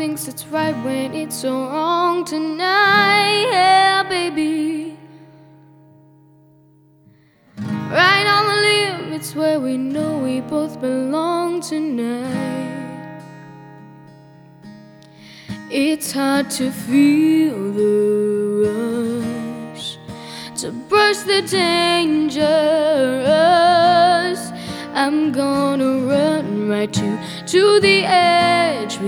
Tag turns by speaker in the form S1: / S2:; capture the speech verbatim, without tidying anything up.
S1: thinks it's right when it's so wrong tonight. Yeah, baby. Right on the limb, it's where we know we both belong tonight. It's hard to feel the rush, to brush the dangers. I'm gonna run right to, to the edge.